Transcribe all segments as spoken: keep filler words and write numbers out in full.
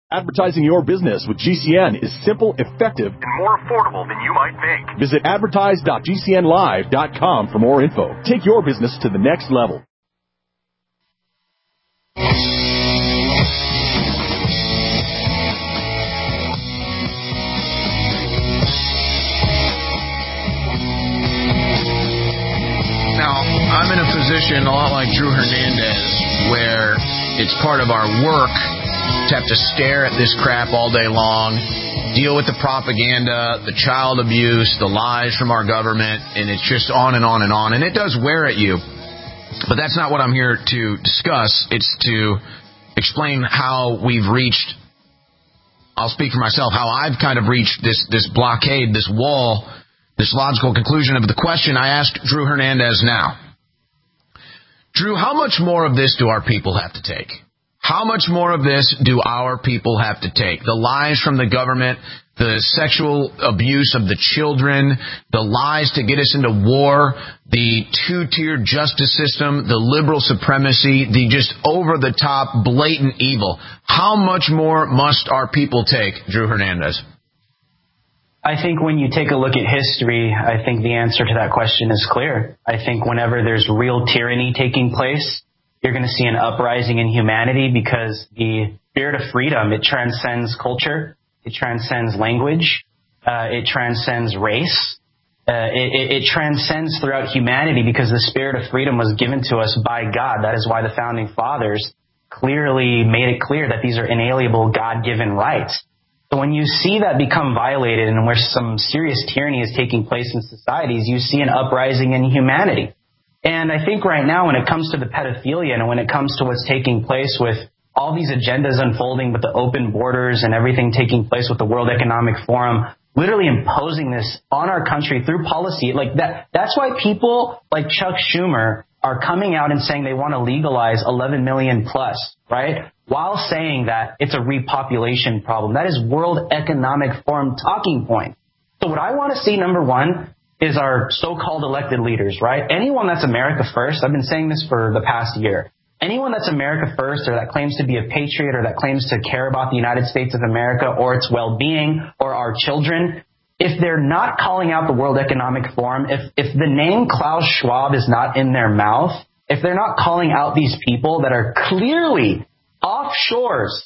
Advertising your business with G C N is simple, effective, and more affordable than you might think. Visit advertise dot g c n live dot com for more info. Take your business to the next level. Now, I'm in a position a lot like Drew Hernandez where it's part of our work to have to stare at this crap all day long, deal with the propaganda, the child abuse, the lies from our government, and it's just on and on and on. And it does wear at you. But that's not what I'm here to discuss. It's to explain how we've reached, I'll speak for myself, how I've kind of reached this, this blockade, this wall, this logical conclusion of the question I asked Drew Hernandez now. Drew, how much more of this do our people have to take? How much more of this do our people have to take? The lies from the government, the sexual abuse of the children, the lies to get us into war, the two-tier justice system, the liberal supremacy, the just over-the-top, blatant evil. How much more must our people take, Drew Hernandez? I think when you take a look at history, I think the answer to that question is clear. I think whenever there's real tyranny taking place, you're going to see an uprising in humanity because the spirit of freedom, it transcends culture, it transcends language, uh, it transcends race, uh, it, it, it transcends throughout humanity because the spirit of freedom was given to us by God. That is why the founding fathers clearly made it clear that these are inalienable God-given rights. So when you see that become violated and where some serious tyranny is taking place in societies, you see an uprising in humanity. And I think right now when it comes to the pedophilia and when it comes to what's taking place with all these agendas unfolding with the open borders and everything taking place with the World Economic Forum, literally imposing this on our country through policy, like that, that's why people like Chuck Schumer are coming out and saying they want to legalize eleven million plus, right? While saying that it's a repopulation problem. That is World Economic Forum talking point. So what I want to see, number one, is our so-called elected leaders, right? Anyone that's America first, I've been saying this for the past year. Anyone that's America first or that claims to be a patriot or that claims to care about the United States of America or its well-being or our children, if they're not calling out the World Economic Forum, if, if the name Klaus Schwab is not in their mouth, if they're not calling out these people that are clearly offshores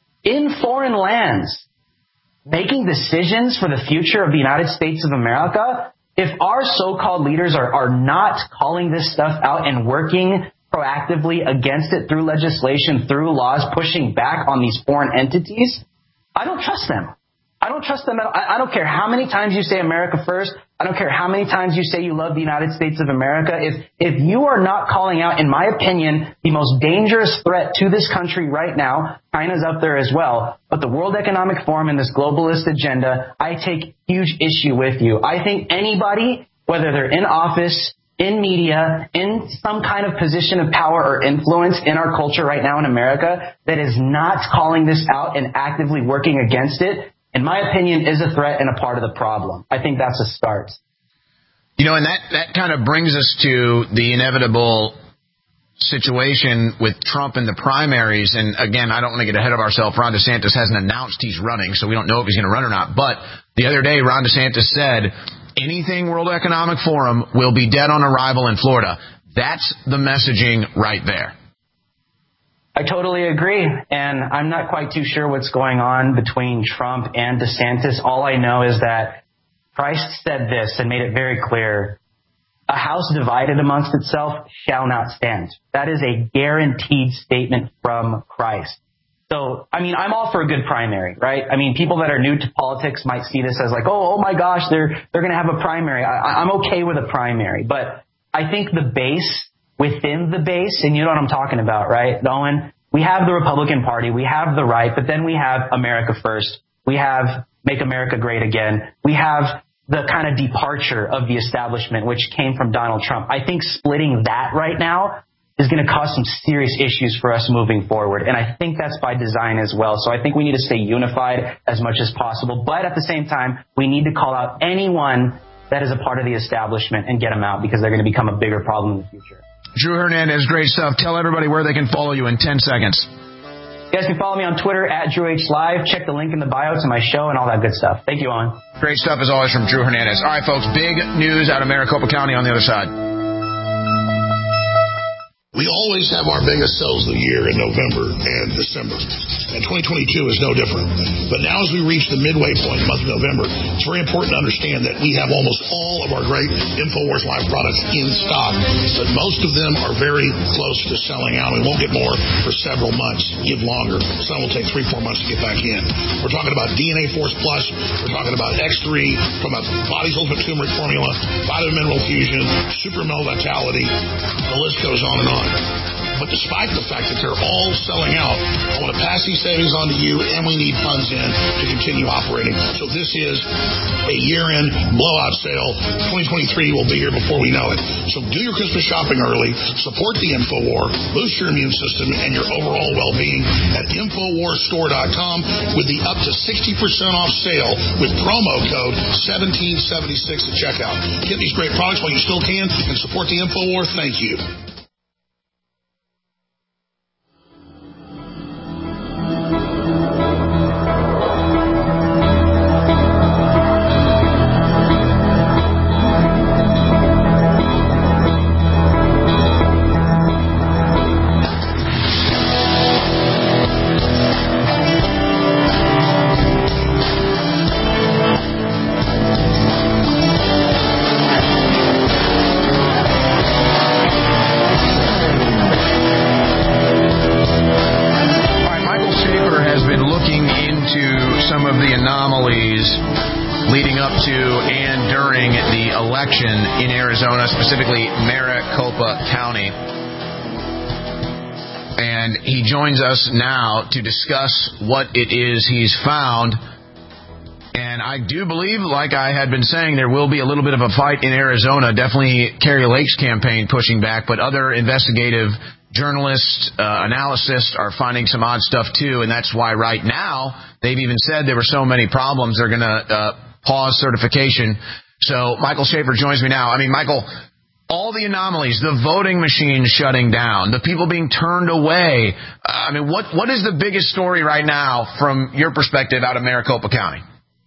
in foreign lands making decisions for the future of the United States of America, if our so-called leaders are, are not calling this stuff out and working proactively against it through legislation, through laws, pushing back on these foreign entities, I don't trust them. I don't trust them at all. I, I don't care how many times you say America first. I don't care how many times you say you love the United States of America. If, if you are not calling out, in my opinion, the most dangerous threat to this country right now, China's up there as well, but the World Economic Forum and this globalist agenda, I take huge issue with you. I think anybody, whether they're in office, in media, in some kind of position of power or influence in our culture right now in America, that is not calling this out and actively working against it, in my opinion, is a threat and a part of the problem. I think that's a start. You know, and that, that kind of brings us to the inevitable situation with Trump in the primaries. And again, I don't want to get ahead of ourselves. Ron DeSantis hasn't announced he's running, so we don't know if he's going to run or not. But the other day, Ron DeSantis said, anything World Economic Forum will be dead on arrival in Florida. That's the messaging right there. I totally agree, and I'm not quite too sure what's going on between Trump and DeSantis. All I know is that Christ said this and made it very clear: a house divided amongst itself shall not stand. That is a guaranteed statement from Christ. So, I mean, I'm all for a good primary, right? I mean, people that are new to politics might see this as like, oh, oh my gosh, they're they're going to have a primary. I, I'm okay with a primary, but I think the base within the base, and you know what I'm talking about, right, Owen? We have the Republican Party, we have the right, but then we have America First. We have Make America Great Again. We have the kind of departure of the establishment, which came from Donald Trump. I think splitting that right now is going to cause some serious issues for us moving forward. And I think that's by design as well. So I think we need to stay unified as much as possible. But at the same time, we need to call out anyone that is a part of the establishment and get them out, because they're going to become a bigger problem in the future. Drew Hernandez, great stuff. Tell everybody where they can follow you in ten seconds. You guys can follow me on Twitter at Drew H Live. Check the link in the bio to my show and all that good stuff. Thank you, Owen. Great stuff as always from Drew Hernandez. All right, folks, big news out of Maricopa County on the other side. We always have our biggest sales of the year in November and December, and twenty twenty-two is no different. But now as we reach the midway point, month of November, it's very important to understand that we have almost all of our great InfoWars Live products in stock, but most of them are very close to selling out. We won't get more for several months, give longer. Some will take three, four months to get back in. We're talking about D N A Force Plus, we're talking about X three, we're talking about Body's Ultimate Turmeric Formula, Vitamin Mineral Fusion, Super Mel Vitality, the list goes on and on. But despite the fact that they're all selling out, I want to pass these savings on to you, and we need funds in to continue operating. So this is a year-end blowout sale. twenty twenty-three will be here before we know it. So do your Christmas shopping early, support the InfoWar, boost your immune system and your overall well-being at Infowars Store dot com with the up to sixty percent off sale with promo code seventeen seventy-six at checkout. Get these great products while you still can and support the InfoWar. Thank you. In Arizona, specifically Maricopa County. And he joins us now to discuss what it is he's found. And I do believe, like I had been saying, there will be a little bit of a fight in Arizona. Definitely Kari Lake's campaign pushing back, but other investigative journalists, uh, analysts are finding some odd stuff too. And that's why right now they've even said there were so many problems they're going to uh, pause certification. So Michael Schaefer joins me now. I mean, Michael, all the anomalies, the voting machines shutting down, the people being turned away. Uh, I mean, what what is the biggest story right now from your perspective out of Maricopa County?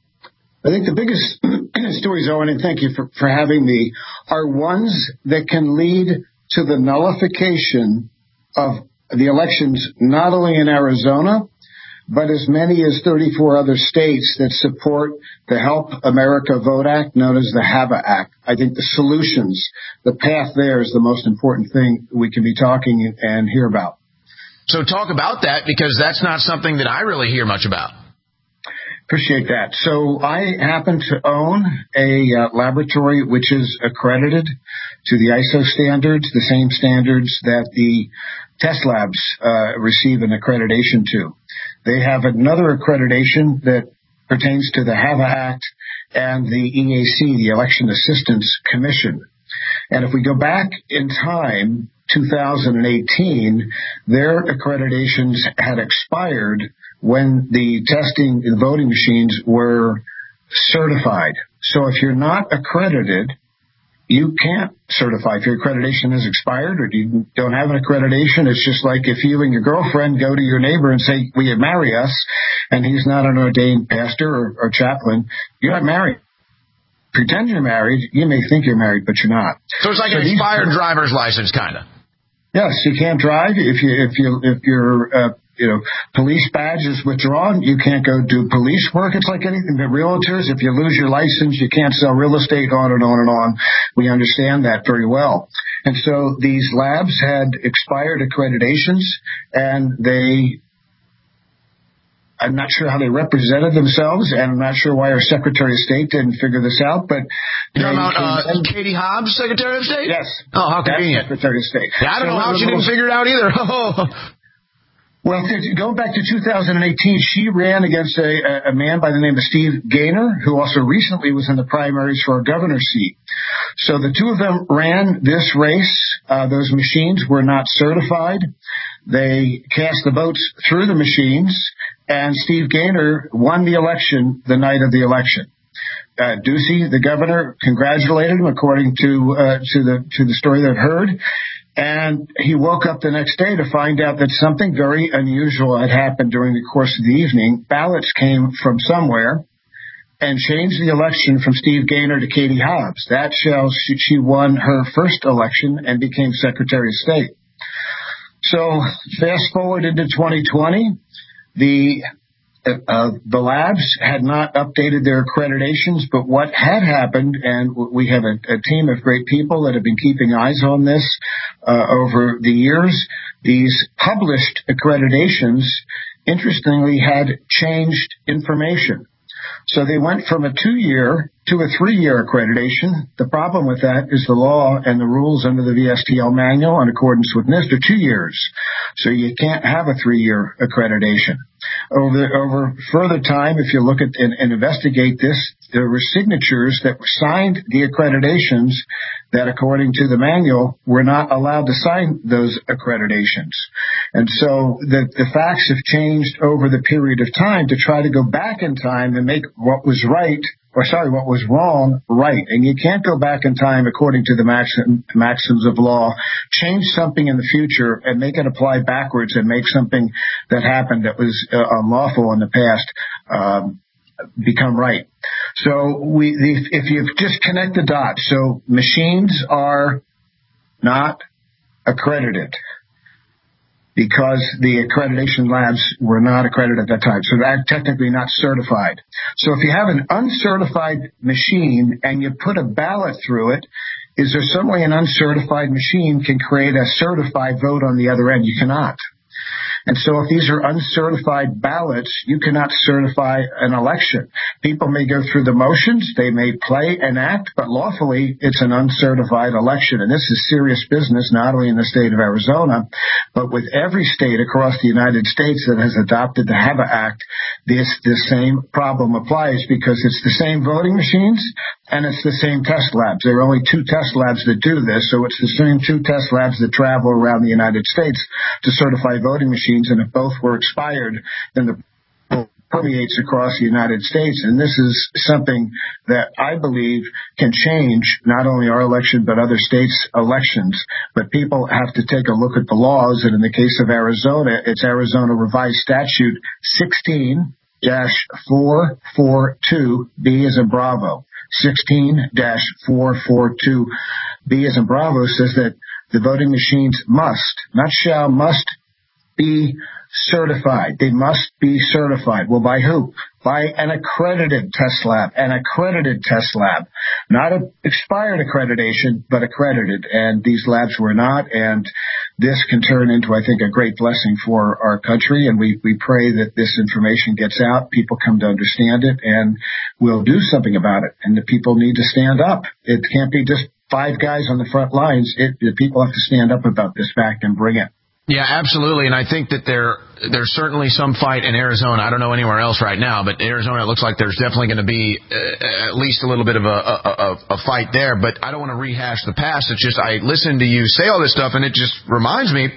I think the biggest stories, Owen, and thank you for, for having me, are ones that can lead to the nullification of the elections, not only in Arizona, but as many as thirty-four other states that support the Help America Vote Act, known as the HAVA Act. I think the solutions, the path there is the most important thing we can be talking and hear about. So talk about that, because that's not something that I really hear much about. Appreciate that. So I happen to own a uh, laboratory which is accredited to the I S O standards, the same standards that the test labs uh, receive an accreditation to. They have another accreditation that pertains to the HAVA Act and the E A C, the Election Assistance Commission. And if we go back in time, two thousand eighteen, their accreditations had expired when the testing and voting machines were certified. So if you're not accredited, you can't certify. If your accreditation has expired or you don't have an accreditation, it's just like if you and your girlfriend go to your neighbor and say, will you marry us? And he's not an ordained pastor or, or chaplain. You're not married. Pretend you're married. You may think you're married, but you're not. So it's like so an expired these, driver's license, kind of. Yes, you can't drive if you if you if your uh, you know police badge is withdrawn. You can't go do police work. It's like anything. The realtors, if you lose your license, you can't sell real estate. On and on and on. We understand that very well. And so these labs had expired accreditations, and they. I'm not sure how they represented themselves, and I'm not sure why our Secretary of State didn't figure this out, but... You're talking about uh, Katie Hobbs, Secretary of State? Yes. Oh, how convenient. Secretary of State. Yeah, I don't so know how she didn't figure it out either. Well, going back to two thousand eighteen, she ran against a, a man by the name of Steve Gaynor, who also recently was in the primaries for a governor's seat. So the two of them ran this race. Uh, those machines were not certified. They cast the votes through the machines, and Steve Gaynor won the election the night of the election. Uh, Ducey, the governor, congratulated him according to uh, to the to the story that I've heard. And he woke up the next day to find out that something very unusual had happened during the course of the evening. Ballots came from somewhere and changed the election from Steve Gaynor to Katie Hobbs. That shows she, she won her first election and became Secretary of State. So fast forward into twenty twenty, the uh, the labs had not updated their accreditations, but what had happened, and we have a, a team of great people that have been keeping eyes on this uh, over the years, these published accreditations, interestingly, had changed information. So they went from a two-year to a three-year accreditation. The problem with that is the law and the rules under the V S T L manual in accordance with NIST are two years. So you can't have a three-year accreditation. Over, over further time, if you look at and, and investigate this, there were signatures that signed the accreditations that, according to the manual, were not allowed to sign those accreditations. And so the, the facts have changed over the period of time to try to go back in time and make what was right, or sorry, what was wrong, right. And you can't go back in time according to the maxim, maxims of law, change something in the future and make it apply backwards and make something that happened that was uh, unlawful in the past um, become right. So we, if you just connect the dots, so machines are not accredited because the accreditation labs were not accredited at that time. So they're technically not certified. So if you have an uncertified machine and you put a ballot through it, is there some way an uncertified machine can create a certified vote on the other end? You cannot. And so if these are uncertified ballots, you cannot certify an election. People may go through the motions, they may play and act, but lawfully it's an uncertified election. And this is serious business, not only in the state of Arizona, but with every state across the United States that has adopted the HAVA Act. This, this same problem applies because it's the same voting machines and it's the same test labs. There are only two test labs that do this, so it's the same two test labs that travel around the United States to certify voting machines. And if both were expired, then the permeates across the United States. And this is something that I believe can change not only our election, but other states' elections. But people have to take a look at the laws. And in the case of Arizona, it's Arizona Revised Statute sixteen dash four forty-two, B as in Bravo. sixteen dash four forty-two, B as in Bravo says that the voting machines must, not shall, must be certified. They must be certified. Well, by who? By an accredited test lab, an accredited test lab. Not an expired accreditation, but accredited. And these labs were not. And this can turn into, I think, a great blessing for our country. And we, we pray that this information gets out, people come to understand it, and we'll do something about it. And the people need to stand up. It can't be just five guys on the front lines. It, the people have to stand up about this fact and bring it. Yeah, absolutely. And I think that there there's certainly some fight in Arizona. I don't know anywhere else right now, but Arizona, it looks like there's definitely going to be uh, at least a little bit of a, a, a fight there. But I don't want to rehash the past. It's just I listened to you say all this stuff, and it just reminds me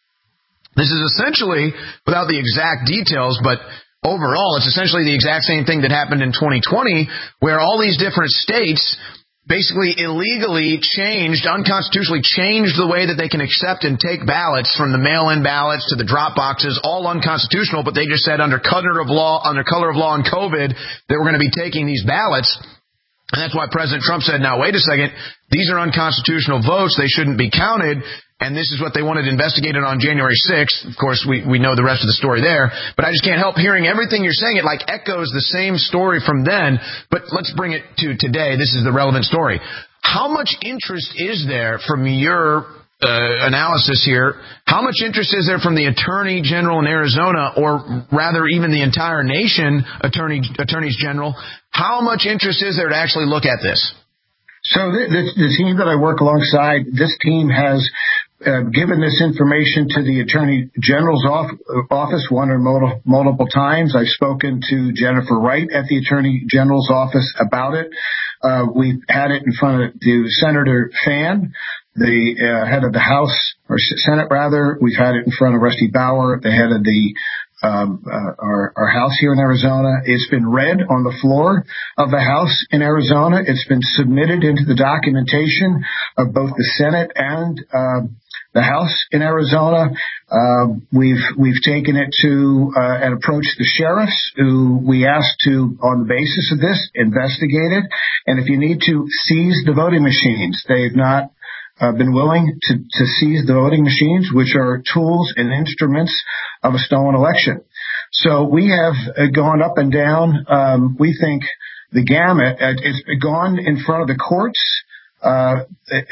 this is essentially, without the exact details, but overall, it's essentially the exact same thing that happened in twenty twenty, where all these different states basically illegally changed, unconstitutionally changed the way that they can accept and take ballots, from the mail-in ballots to the drop boxes, all unconstitutional, but they just said under color of law, under color of law and COVID, that we're going to be taking these ballots. And that's why President Trump said, now, wait a second, these are unconstitutional votes, they shouldn't be counted. And this is what they wanted investigated on January sixth. Of course, we, we know the rest of the story there. But I just can't help hearing everything you're saying. It like echoes the same story from then. But let's bring it to today. This is the relevant story. How much interest is there from your uh, analysis here? How much interest is there from the Attorney General in Arizona, or rather even the entire nation, Attorney Attorneys General? How much interest is there to actually look at this? So the, the, the team that I work alongside, this team has uh, given this information to the Attorney General's off, office one or multiple, multiple times. I've spoken to Jennifer Wright at the Attorney General's office about it. Uh, we've had it in front of the Senator Fan, the uh, head of the House, or Senate rather. We've had it in front of Rusty Bauer, the head of the um, uh, our, our House here in Arizona. It's been read on the floor of the House in Arizona. It's been submitted into the documentation of both the Senate and uh, the House in Arizona. Uh, we've we've taken it to uh, and approached the sheriffs, who we asked to, on the basis of this, investigate it. And if you need to seize the voting machines, they've not uh, been willing to, to seize the voting machines, which are tools and instruments of a stolen election. So we have uh, gone up and down. Um, we think the gamut. Uh, it's gone in front of the courts uh,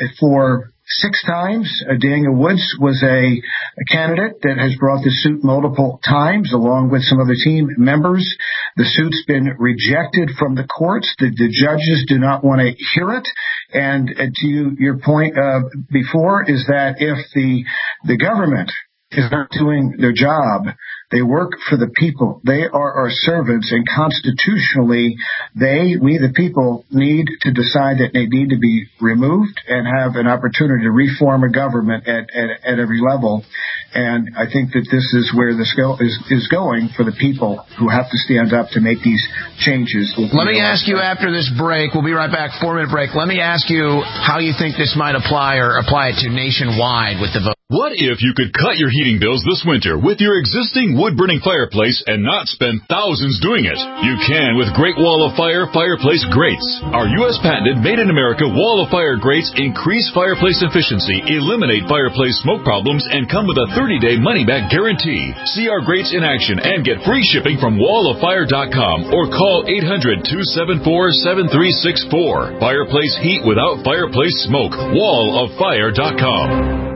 for six times. Uh, Daniel Woods was a, a candidate that has brought the suit multiple times, along with some other team members. The suit's been rejected from the courts. The, the judges do not want to hear it. And uh, to you, your point uh, before is that if the the government is not doing their job, they work for the people. They are our servants, and constitutionally, they, we the people, need to decide that they need to be removed and have an opportunity to reform a government at, at, at every level. And I think that this is where this go, is, is going for the people who have to stand up to make these changes. Let me ask you after this break, we'll be right back, four-minute break. Let me ask you how you think this might apply or apply it to nationwide with the vote. What if you could cut your heating bills this winter with your existing wood-burning fireplace and not spend thousands doing it? You can with Great Wall of Fire Fireplace Grates. Our U S patented made-in-America Wall of Fire grates increase fireplace efficiency, eliminate fireplace smoke problems, and come with a thirty-day money-back guarantee. See our grates in action and get free shipping from wall of fire dot com or call eight hundred, two seven four, seven three six four. Fireplace heat without fireplace smoke. wall of fire dot com.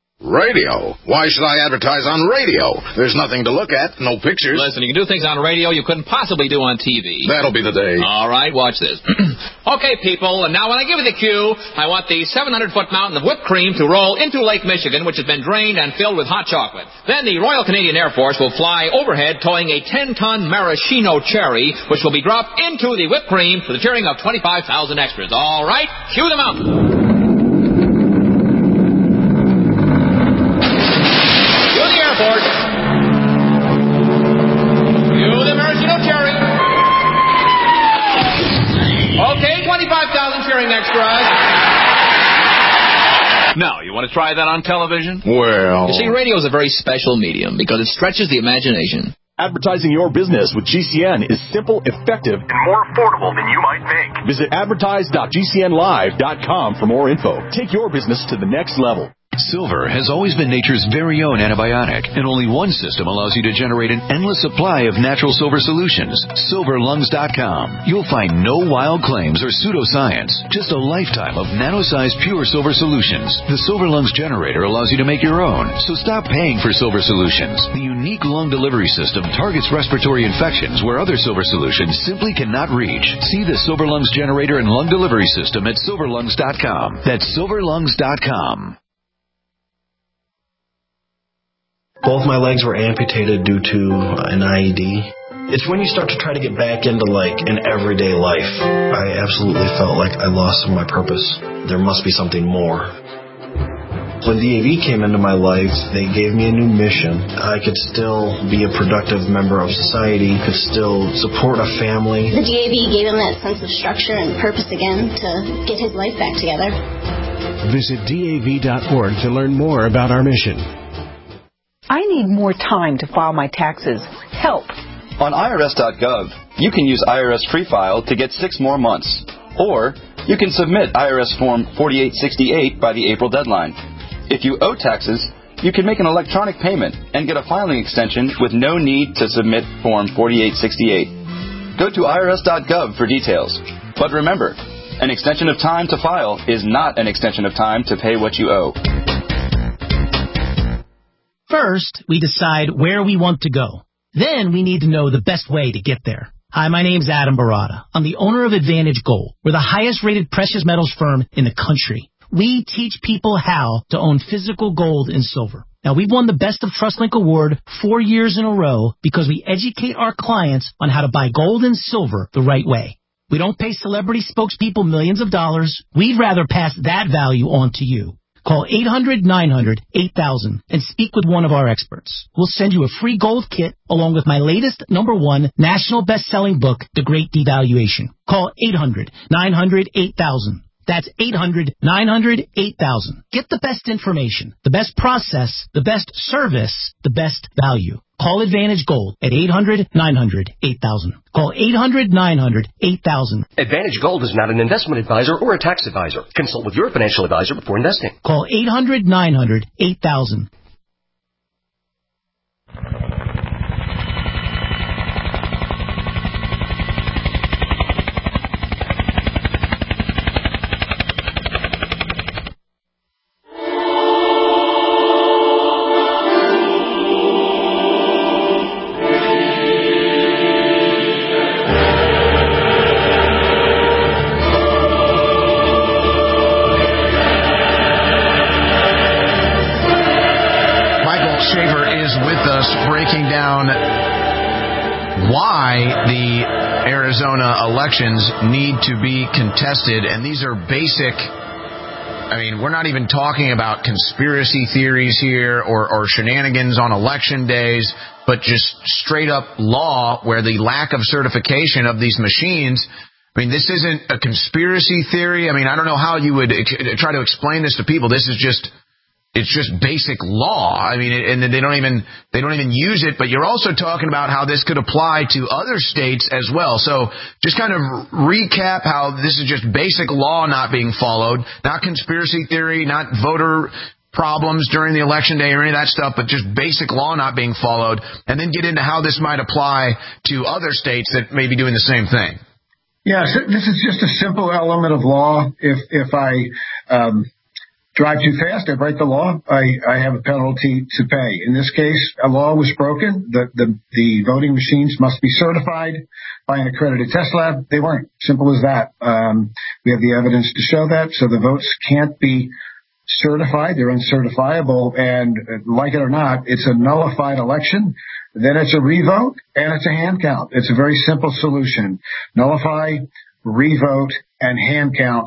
Radio? Why should I advertise on radio? There's nothing to look at, no pictures. Listen, you can do things on radio you couldn't possibly do on T V. That'll be the day. All right, watch this. Okay, people, and now when I give you the cue, I want the seven hundred foot mountain of whipped cream to roll into Lake Michigan, which has been drained and filled with hot chocolate. Then the Royal Canadian Air Force will fly overhead towing a ten ton maraschino cherry, which will be dropped into the whipped cream for the cheering of twenty-five thousand extras. All right, cue the mountain. Now, you want to try that on television? Well... You see, radio is a very special medium because it stretches the imagination. Advertising your business with G C N is simple, effective, and more affordable than you might think. Visit advertise dot G C N live dot com for more info. Take your business to the next level. Silver has always been nature's very own antibiotic, and only one system allows you to generate an endless supply of natural silver solutions. silver lungs dot com. You'll find no wild claims or pseudoscience, just a lifetime of nano-sized pure silver solutions. The Silver Lungs generator allows you to make your own, so stop paying for silver solutions. The unique lung delivery system targets respiratory infections where other silver solutions simply cannot reach. See the Silver Lungs generator and lung delivery system at silver lungs dot com. That's silver lungs dot com. Both my legs were amputated due to an I E D. It's when you start to try to get back into, like, an everyday life. I absolutely felt like I lost my purpose. There must be something more. When D A V came into my life, they gave me a new mission. I could still be a productive member of society, could still support a family. The D A V gave him that sense of structure and purpose again to get his life back together. Visit D A V dot org to learn more about our mission. I need more time to file my taxes. Help. On I R S dot gov, you can use I R S Free File to get six more months. Or you can submit I R S Form forty-eight sixty-eight by the April deadline. If you owe taxes, you can make an electronic payment and get a filing extension with no need to submit Form forty-eight sixty-eight. Go to I R S dot gov for details. But remember, an extension of time to file is not an extension of time to pay what you owe. First, we decide where we want to go. Then we need to know the best way to get there. Hi, my name's Adam Barada. I'm the owner of Advantage Gold. We're the highest rated precious metals firm in the country. We teach people how to own physical gold and silver. Now, we've won the Best of TrustLink Award four years in a row because we educate our clients on how to buy gold and silver the right way. We don't pay celebrity spokespeople millions of dollars. We'd rather pass that value on to you. Call eight hundred nine hundred eight thousand and speak with one of our experts. We'll send you a free gold kit along with my latest number one national best-selling book, The Great Devaluation. Call eight hundred nine hundred eight thousand. That's eight hundred nine hundred eight thousand. Get the best information, the best process, the best service, the best value. Call Advantage Gold at eight hundred nine hundred eight thousand. Call eight hundred nine hundred eight thousand. Advantage Gold is not an investment advisor or a tax advisor. Consult with your financial advisor before investing. Call eight hundred nine hundred eight thousand. Breaking down why the Arizona elections need to be contested. And these are basic, I mean, we're not even talking about conspiracy theories here or, or shenanigans on election days, but just straight up law where the lack of certification of these machines, I mean, this isn't a conspiracy theory. I mean, I don't know how you would ex- try to explain this to people. This is just It's just basic law. I mean, and they don't even they don't even use it. But you're also talking about how this could apply to other states as well. So just kind of recap how this is just basic law not being followed, not conspiracy theory, not voter problems during the election day or any of that stuff, but just basic law not being followed, and then get into how this might apply to other states that may be doing the same thing. Yeah, so this is just a simple element of law. If if I um drive too fast, I break the law, I, I have a penalty to pay. In this case, a law was broken. The, the, the voting machines must be certified by an accredited test lab. They weren't. Simple as that. Um, we have the evidence to show that. So the votes can't be certified. They're uncertifiable. And like it or not, it's a nullified election. Then it's a revote and it's a hand count. It's a very simple solution. Nullify, revote, and hand count.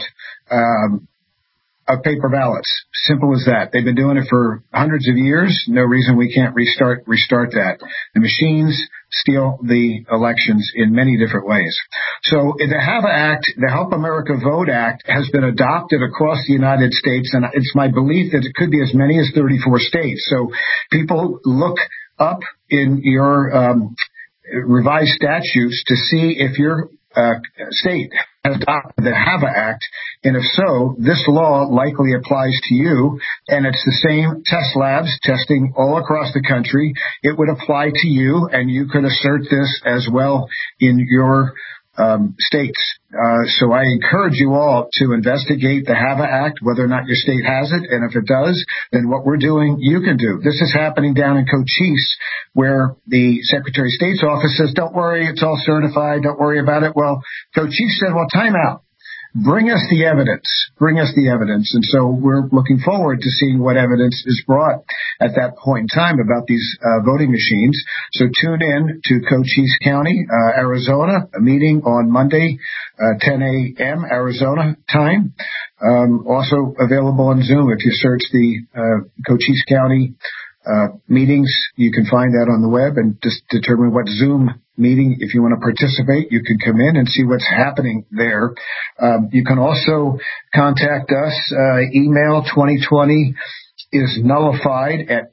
Um, Of paper ballots. Simple as that. They've been doing it for hundreds of years. No reason we can't restart restart that. The machines steal the elections in many different ways. So the HAVA Act, the Help America Vote Act, has been adopted across the United States, and it's my belief that it could be as many as thirty-four states. So people look up in your um, revised statutes to see if your uh, state has adopted the HAVA Act, and if so, this law likely applies to you, and it's the same test labs testing all across the country. It would apply to you, and you could assert this as well in your um, states. Uh, so I encourage you all to investigate the HAVA Act, whether or not your state has it, and if it does, then what we're doing, you can do. This is happening down in Cochise, where the Secretary of State's office says, don't worry, it's all certified, don't worry about it. Well, Cochise said, well, time out. Bring us the evidence. Bring us the evidence. And so we're looking forward to seeing what evidence is brought at that point in time about these uh, voting machines. So tune in to Cochise County, uh, Arizona, a meeting on Monday, uh, ten a.m. Arizona time. Um, also available on Zoom. If you search the uh, Cochise County uh, meetings, you can find that on the web and just determine what Zoom meeting. If you want to participate, you can come in and see what's happening there. Um, you can also contact us. Uh, email twenty twenty is nullified at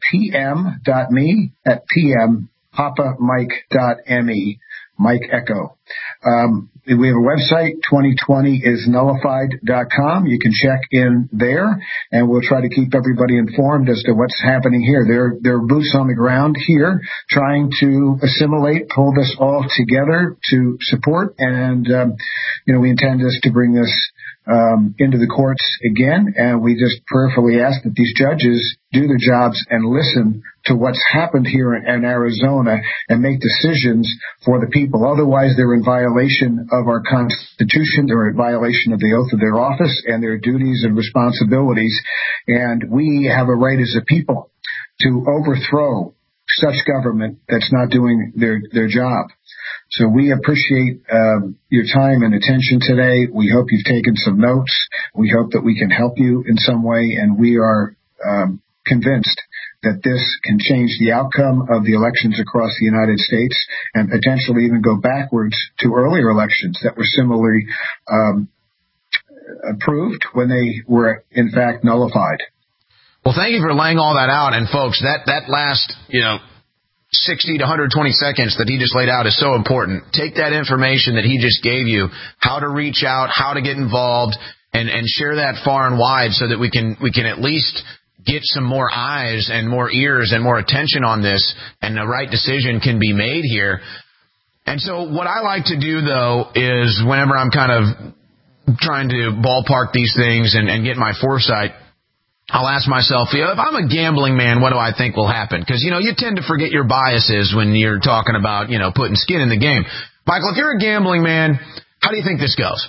pm.me, at pm, papa mike dot me, Mike Echo. Um, we have a website, twenty twenty is nullified dot com. You can check in there, and we'll try to keep everybody informed as to what's happening here. There, there are boots on the ground here trying to assimilate, pull this all together to support, and, um, you know, we intend this to bring this um, into the courts again, and we just prayerfully ask that these judges do their jobs and listen to what's happened here in, in Arizona and make decisions for the people. Otherwise, they're in violation of our Constitution. They're in violation of the oath of their office and their duties and responsibilities. And we have a right as a people to overthrow such government that's not doing their, their job. So we appreciate um, your time and attention today. We hope you've taken some notes. We hope that we can help you in some way, and we are um, convinced that this can change the outcome of the elections across the United States and potentially even go backwards to earlier elections that were similarly um, approved when they were, in fact, nullified. Well, thank you for laying all that out. And, folks, that, that last, you know, sixty to one hundred twenty seconds that he just laid out is so important. Take that information that he just gave you, how to reach out, how to get involved, and, and share that far and wide so that we can we can at least get some more eyes and more ears and more attention on this, and the right decision can be made here. And so what I like to do, though, is whenever I'm kind of trying to ballpark these things and, and get my foresight, I'll ask myself, you know, if I'm a gambling man, what do I think will happen? Because, you know, you tend to forget your biases when you're talking about, you know, putting skin in the game. Michael, if you're a gambling man, how do you think this goes?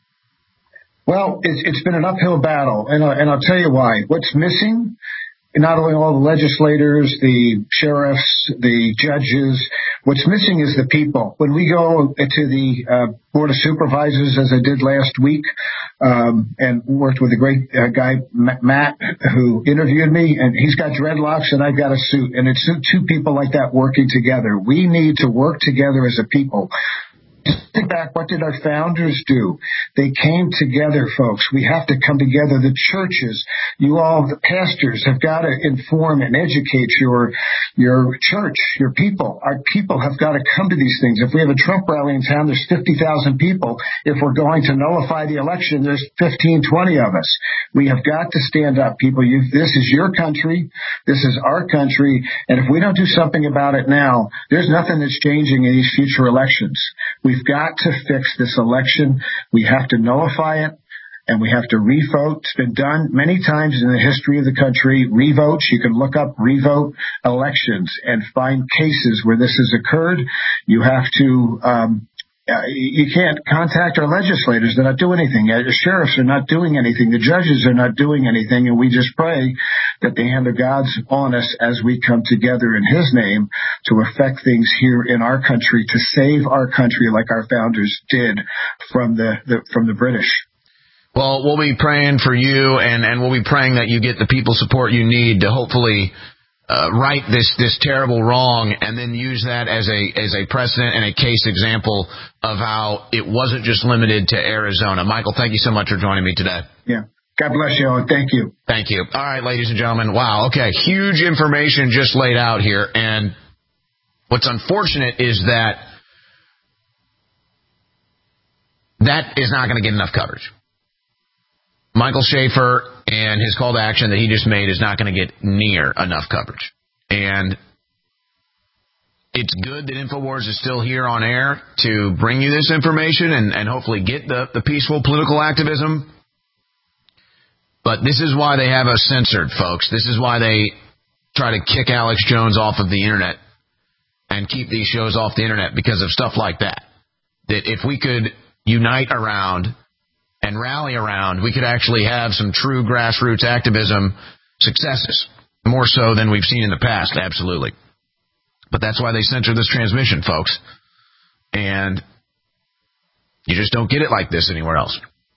Well, it's, it's been an uphill battle, and, uh, and I'll tell you why. What's missing, not only all the legislators, the sheriffs, the judges, what's missing is the people. When we go to the uh, Board of Supervisors, as I did last week, um, and worked with a great uh, guy, Matt, who interviewed me, and he's got dreadlocks and I've got a suit, and it's two people like that working together. We need to work together as a people. Think back, what did our founders do? They came together, folks. We have to come together. The churches, you all, the pastors, have got to inform and educate your your church, your people. Our people have got to come to these things. If we have a Trump rally in town, there's fifty thousand people. If we're going to nullify the election, there's fifteen, twenty of us. We have got to stand up, people. You, this is your country. This is our country. And if we don't do something about it now, there's nothing that's changing in these future elections. We've got to fix this election. We have to nullify it, and we have to revote. It's been done many times in the history of the country. Revotes. You can look up revote elections and find cases where this has occurred. You have to um Uh, you can't contact our legislators. They're not doing anything. The sheriffs are not doing anything. The judges are not doing anything. And we just pray that the hand of God's on us as we come together in His name to affect things here in our country, to save our country like our founders did from the, the from the British. Well, we'll be praying for you, and, and we'll be praying that you get the people support you need to hopefully Uh, right this this terrible wrong, and then use that as a as a precedent and a case example of how it wasn't just limited to Arizona. Michael, thank you so much for joining me today. Yeah. God bless you all. Thank you. Thank you. All right, ladies and gentlemen. Wow. Okay. Huge information just laid out here. And what's unfortunate is that that is not going to get enough coverage. Michael Schaefer and his call to action that he just made is not going to get near enough coverage. And it's good that InfoWars is still here on air to bring you this information and, and hopefully get the, the peaceful political activism. But this is why they have us censored, folks. This is why they try to kick Alex Jones off of the internet and keep these shows off the internet, because of stuff like that. That if we could unite around and rally around, we could actually have some true grassroots activism successes, more so than we've seen in the past, absolutely. But that's why they censor this transmission, folks. And you just don't get it like this anywhere else.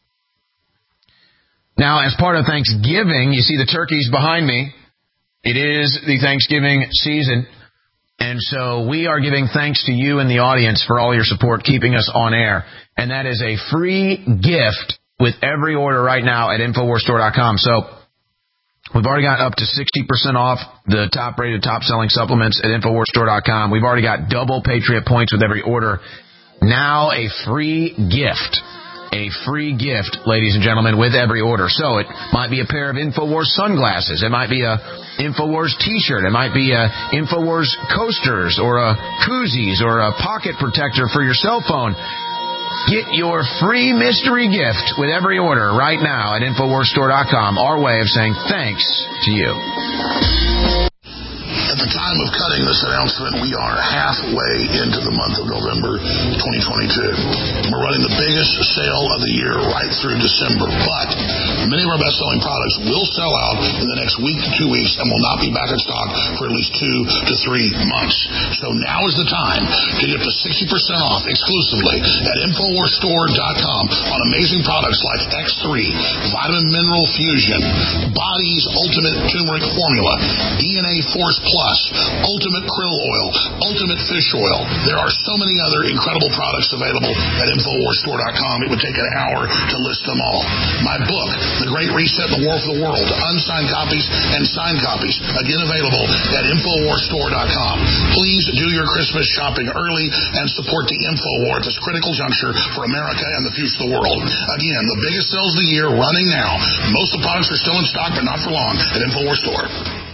Now, as part of Thanksgiving, you see the turkeys behind me. It is the Thanksgiving season. And so we are giving thanks to you in the audience for all your support, keeping us on air. And that is a free gift with every order right now at Infowars Store dot com. So we've already got up to sixty percent off the top-rated, top-selling supplements at Infowars Store dot com. We've already got double Patriot points with every order. Now a free gift. A free gift, ladies and gentlemen, with every order. So it might be a pair of InfoWars sunglasses. It might be a InfoWars t-shirt. It might be a InfoWars coasters or a koozies or a pocket protector for your cell phone. Get your free mystery gift with every order right now at Infowars Store dot com. Our way of saying thanks to you. At the time of cutting this announcement, we are halfway into the month of November, twenty twenty-two. We're running the biggest sale of the year right through December, but many of our best-selling products will sell out in the next week to two weeks and will not be back in stock for at least two to three months. So now is the time to get the sixty percent off exclusively at Infowars Store dot com on amazing products like X three, Vitamin Mineral Fusion, Body's Ultimate Turmeric Formula, D N A Force Plus, Ultimate Krill Oil, Ultimate Fish Oil. There are so many other incredible products available at Infowars Store dot com. It would take an hour to list them all. My book, The Great Reset and the War for the World, unsigned copies and signed copies, again available at Infowars Store dot com. Please do your Christmas shopping early and support the InfoWar at this critical juncture for America and the future of the world. Again, the biggest sales of the year running now. Most of the products are still in stock, but not for long at Infowars Store.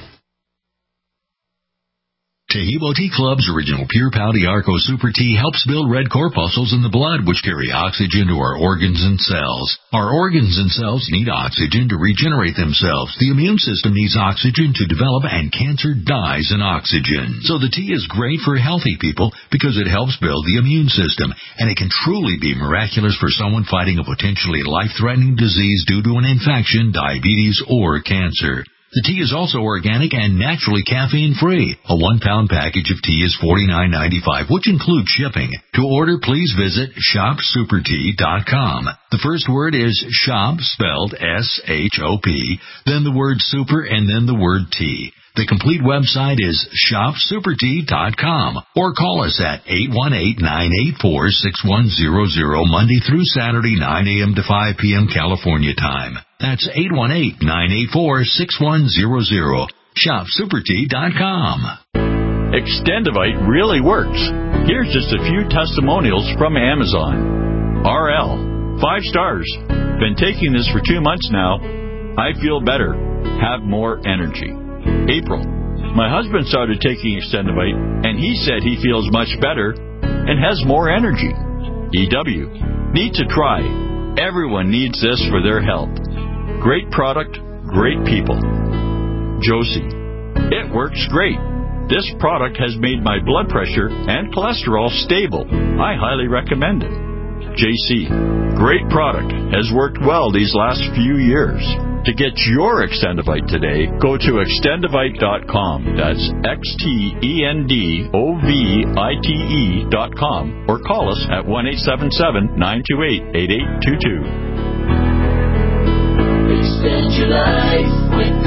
Taheebo Tea Club's original Pure Pau Arco Super Tea helps build red corpuscles in the blood, which carry oxygen to our organs and cells. Our organs and cells need oxygen to regenerate themselves. The immune system needs oxygen to develop, and cancer dies in oxygen. So the tea is great for healthy people because it helps build the immune system, and it can truly be miraculous for someone fighting a potentially life-threatening disease due to an infection, diabetes, or cancer. The tea is also organic and naturally caffeine-free. A one-pound package of tea is forty-nine ninety-five, which includes shipping. To order, please visit shop super tea dot com. The first word is shop, spelled S H O P, then the word super, and then the word tea. The complete website is shop super tea dot com, or call us at eight one eight, nine eight four, six one zero zero Monday through Saturday, nine a.m. to five p.m. California time. That's eight one eight, nine eight four, six one zero zero. shop super tea dot com. Extendivite really works. Here's just a few testimonials from Amazon. R L, five stars. Been taking this for two months now. I feel better. Have more energy. April, my husband started taking Extendivite, and he said he feels much better and has more energy. E W, need to try. Everyone needs this for their health. Great product, great people. Josie, it works great. This product has made my blood pressure and cholesterol stable. I highly recommend it. J C, great product. Has worked well these last few years. To get your Extendivite today, go to extendivite dot com. That's X T E N D O V I T E dot com. Or call us at one eight seven seven, nine two eight, eight eight two two. Extend your life with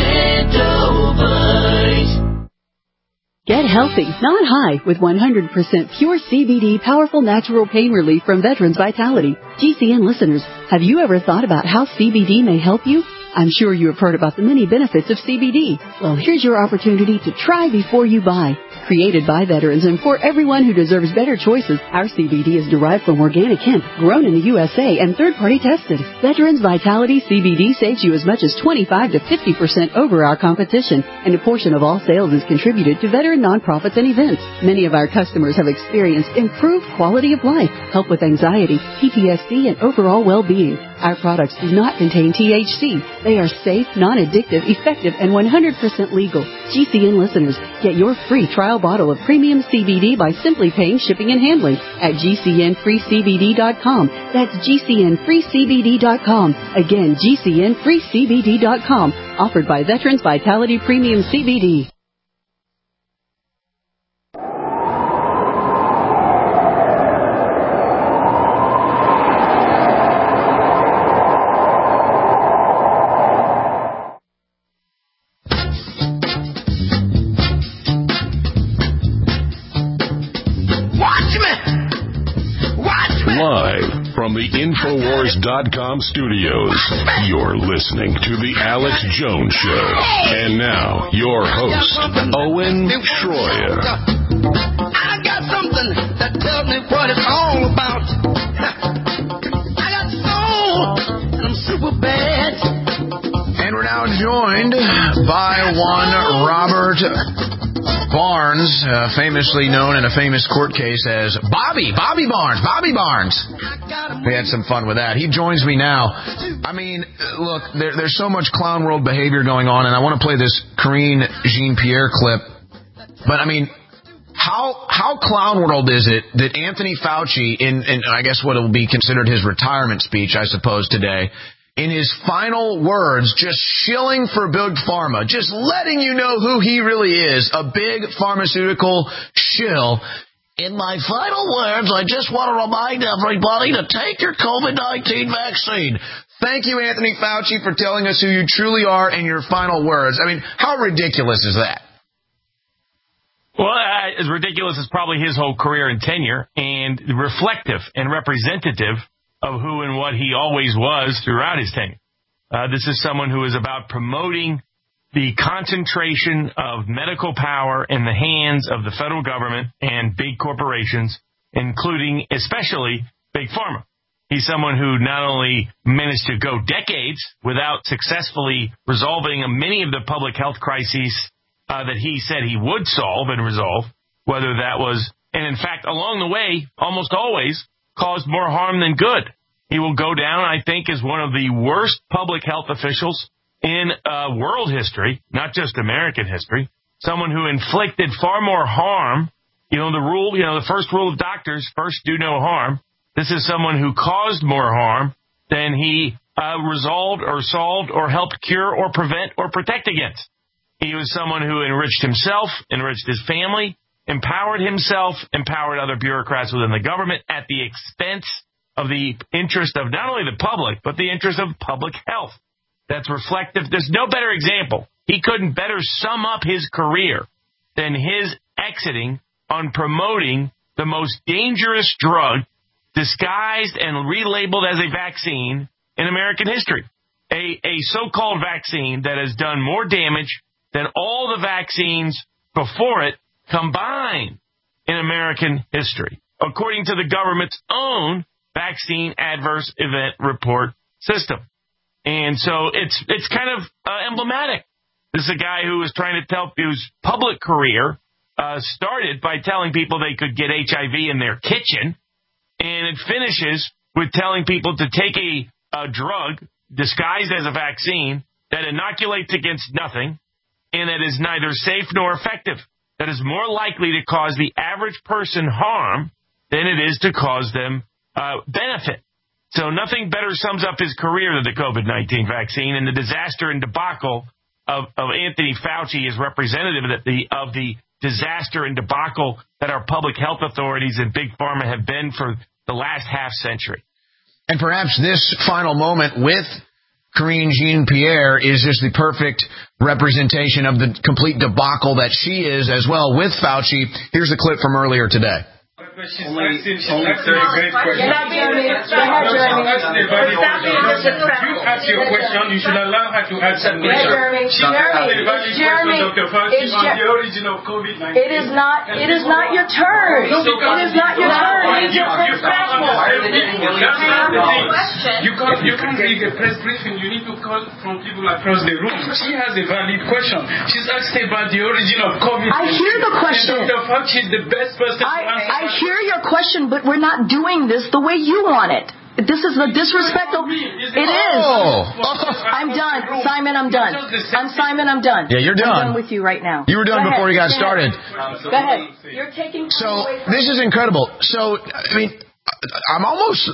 Extendivite. Get healthy, not high, with one hundred percent pure C B D powerful natural pain relief from Veterans Vitality. G C N listeners, have you ever thought about how C B D may help you? I'm sure you have heard about the many benefits of C B D. Well, here's your opportunity to try before you buy. Created by veterans and for everyone who deserves better choices, our C B D is derived from organic hemp, grown in the U S A and third-party tested. Veterans Vitality C B D saves you as much as twenty-five to fifty percent over our competition, and a portion of all sales is contributed to veteran nonprofits and events. Many of our customers have experienced improved quality of life, help with anxiety, P T S D, and overall well-being. Our products do not contain T H C. They are safe, non-addictive, effective, and one hundred percent legal. G C N listeners, get your free trial bottle of premium C B D by simply paying shipping and handling at G C N free C B D dot com. That's G C N free C B D dot com. Again, G C N free C B D dot com. Offered by Veterans Vitality Premium C B D. Live from the Infowars dot com studios, you're listening to The Alex Jones Show. And now, your host, Owen Schroyer. I got something that tells me what it's all about. I got soul, and I'm super bad. And we're now joined by one Robert Barnes, uh, famously known in a famous court case as Bobby, Bobby Barnes, Bobby Barnes. We had some fun with that. He joins me now. I mean, look, there, there's so much clown world behavior going on, and I want to play this Karine Jean-Pierre clip. But, I mean, How how clown world is it that Anthony Fauci, in, in I guess what will be considered his retirement speech, I suppose, today, in his final words, just shilling for Big Pharma, just letting you know who he really is, a big pharmaceutical shill. In my final words, I just want to remind everybody to take your COVID nineteen vaccine. Thank you, Anthony Fauci, for telling us who you truly are in your final words. I mean, how ridiculous is that? Well, uh, as ridiculous as probably his whole career and tenure, and reflective and representative of who and what he always was throughout his tenure. Uh, this is someone who is about promoting the concentration of medical power in the hands of the federal government and big corporations, including especially Big Pharma. He's someone who not only managed to go decades without successfully resolving many of the public health crises uh, that he said he would solve and resolve, whether that was, and in fact, along the way, almost always caused more harm than good. He will go down, I think, as one of the worst public health officials in uh, world history, not just American history, someone who inflicted far more harm. You know, the rule, you know, the first rule of doctors, first do no harm. This is someone who caused more harm than he uh, resolved or solved or helped cure or prevent or protect against. He was someone who enriched himself, enriched his family, empowered himself, empowered other bureaucrats within the government at the expense of the interest of not only the public, but the interest of public health. That's reflective. There's no better example. He couldn't better sum up his career than his exiting on promoting the most dangerous drug disguised and relabeled as a vaccine in American history. A, a so-called vaccine that has done more damage than all the vaccines before it combined in American history, according to the government's own vaccine adverse event report system. And so it's it's kind of uh, emblematic. This is a guy who was trying to tell, whose public career uh, started by telling people they could get H I V in their kitchen, and it finishes with telling people to take a, a drug disguised as a vaccine that inoculates against nothing and that is neither safe nor effective, that is more likely to cause the average person harm than it is to cause them uh, benefit. So nothing better sums up his career than the COVID nineteen vaccine, and the disaster and debacle of, of Anthony Fauci is representative of the, of the disaster and debacle that our public health authorities and Big Pharma have been for the last half century. And perhaps this final moment with Karine Jean-Pierre is just the perfect representation of the complete debacle that she is as well with Fauci. Here's a clip from earlier today. She's only, asking, she's only asking a great question. You're not being Jeremy. You ask your question, you should allow her to answer the question. She asked a valid question, Doctor Fauci, on the origin of COVID nineteen. It is not, it is not your turn. It is not your turn. It is your respectful. That's not the thing. You can't, you can't read a press briefing. You need to call from people across the room. She has a valid question. She's asked about the origin of COVID nineteen. I hear the question. And Doctor Fauci is the best person to answer. I hear your question, but we're not doing this the way you want it. This is the disrespectful. It is. Oh. I'm done. Simon, I'm done. I'm Simon, I'm done. Yeah, you're done. I'm done with you right now. You were done Go before ahead. you got Go started. Ahead. Go ahead. You're taking time So away from this is incredible. So, I mean, I'm almost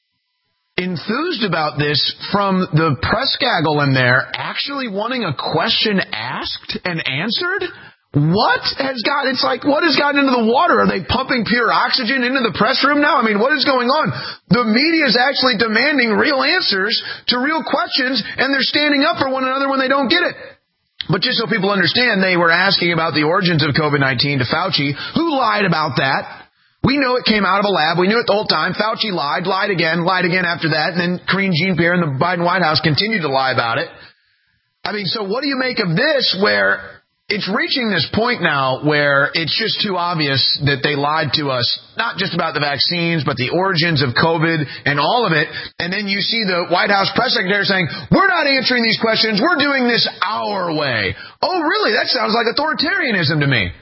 enthused about this from the press gaggle in there actually wanting a question asked and answered. What has got, it's like, what has gotten into the water? Are they pumping pure oxygen into the press room now? I mean, what is going on? The media is actually demanding real answers to real questions, and they're standing up for one another when they don't get it. But just so people understand, they were asking about the origins of COVID nineteen to Fauci, who lied about that. We know it came out of a lab. We knew it the whole time. Fauci lied, lied again, lied again after that, and then Karine Jean-Pierre and the Biden White House continued to lie about it. I mean, so what do you make of this, where it's reaching this point now where it's just too obvious that they lied to us, not just about the vaccines, but the origins of COVID and all of it. And then you see the White House press secretary saying, we're not answering these questions. We're doing this our way. Oh, really? That sounds like authoritarianism to me.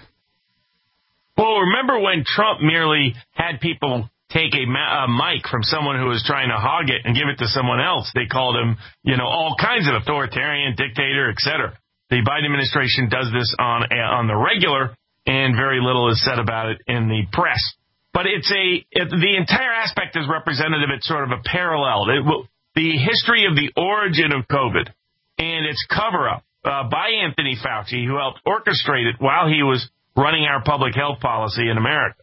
Well, remember when Trump merely had people take a, ma- a mic from someone who was trying to hog it and give it to someone else? They called him, you know, all kinds of authoritarian, dictator, et cetera. The Biden administration does this on on the regular, and very little is said about it in the press. But it's a it, the entire aspect is representative. It's sort of a parallel. It will, the history of the origin of COVID and its cover-up uh, by Anthony Fauci, who helped orchestrate it while he was running our public health policy in America,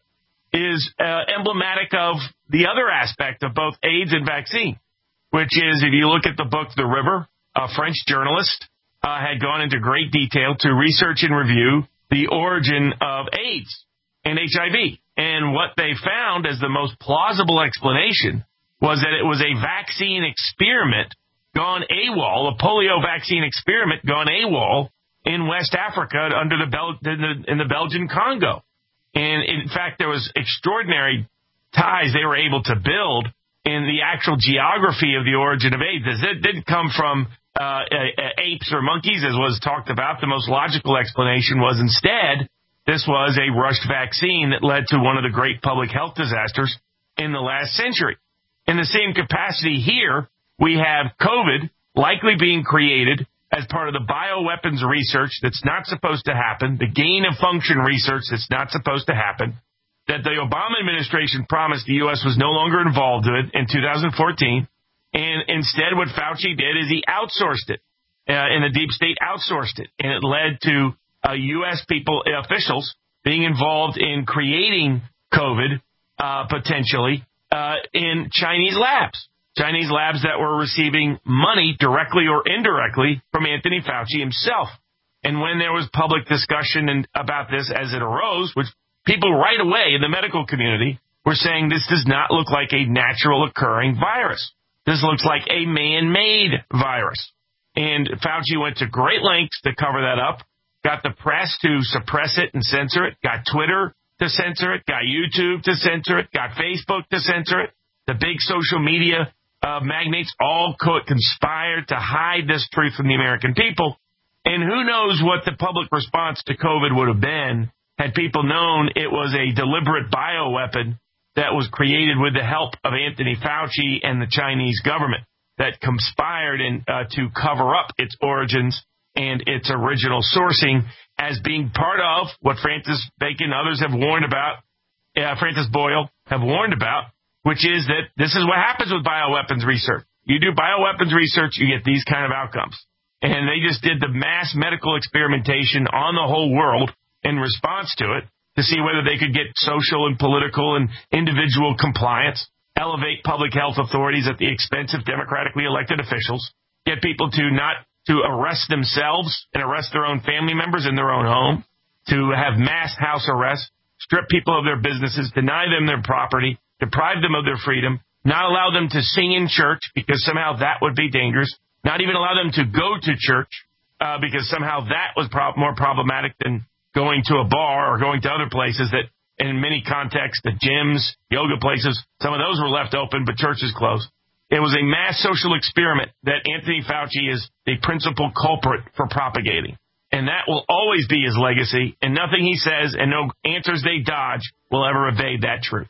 is uh, emblematic of the other aspect of both AIDS and vaccine, which is, if you look at the book The River, a French journalist uh, had gone into great detail to research and review the origin of AIDS and H I V. And what they found as the most plausible explanation was that it was a vaccine experiment gone AWOL, a polio vaccine experiment gone AWOL in West Africa under the Bel- in, the, in the Belgian Congo. And in fact, there was extraordinary ties they were able to build in the actual geography of the origin of AIDS. It didn't come from uh, apes or monkeys, as was talked about. The most logical explanation was instead this was a rushed vaccine that led to one of the great public health disasters in the last century. In the same capacity here, we have COVID likely being created as part of the bioweapons research that's not supposed to happen, the gain of function research that's not supposed to happen, that the Obama administration promised the U S was no longer involved in in two thousand fourteen. And instead what Fauci did is he outsourced it, uh, and the deep state outsourced it. And it led to uh, U S people, uh, officials, being involved in creating COVID, uh, potentially, uh, in Chinese labs. Chinese labs that were receiving money directly or indirectly from Anthony Fauci himself. And when there was public discussion and about this as it arose, which people right away in the medical community were saying this does not look like a natural occurring virus. This looks like a man-made virus. And Fauci went to great lengths to cover that up, got the press to suppress it and censor it, got Twitter to censor it, got YouTube to censor it, got Facebook to censor it. The big social media Uh, magnates all co- conspired to hide this truth from the American people. And who knows what the public response to COVID would have been had people known it was a deliberate bioweapon that was created with the help of Anthony Fauci and the Chinese government that conspired in, uh, to cover up its origins and its original sourcing as being part of what Francis Bacon and others have warned about, uh, Francis Boyle have warned about, which is that this is what happens with bioweapons research. You do bioweapons research, you get these kind of outcomes. And they just did the mass medical experimentation on the whole world in response to it to see whether they could get social and political and individual compliance, elevate public health authorities at the expense of democratically elected officials, get people to not to arrest themselves and arrest their own family members in their own home, to have mass house arrests, strip people of their businesses, deny them their property, deprive them of their freedom, not allow them to sing in church because somehow that would be dangerous, not even allow them to go to church uh, because somehow that was pro- more problematic than going to a bar or going to other places that in many contexts, the gyms, yoga places, some of those were left open, but churches closed. It was a mass social experiment that Anthony Fauci is the principal culprit for propagating. And that will always be his legacy, and nothing he says and no answers they dodge will ever evade that truth.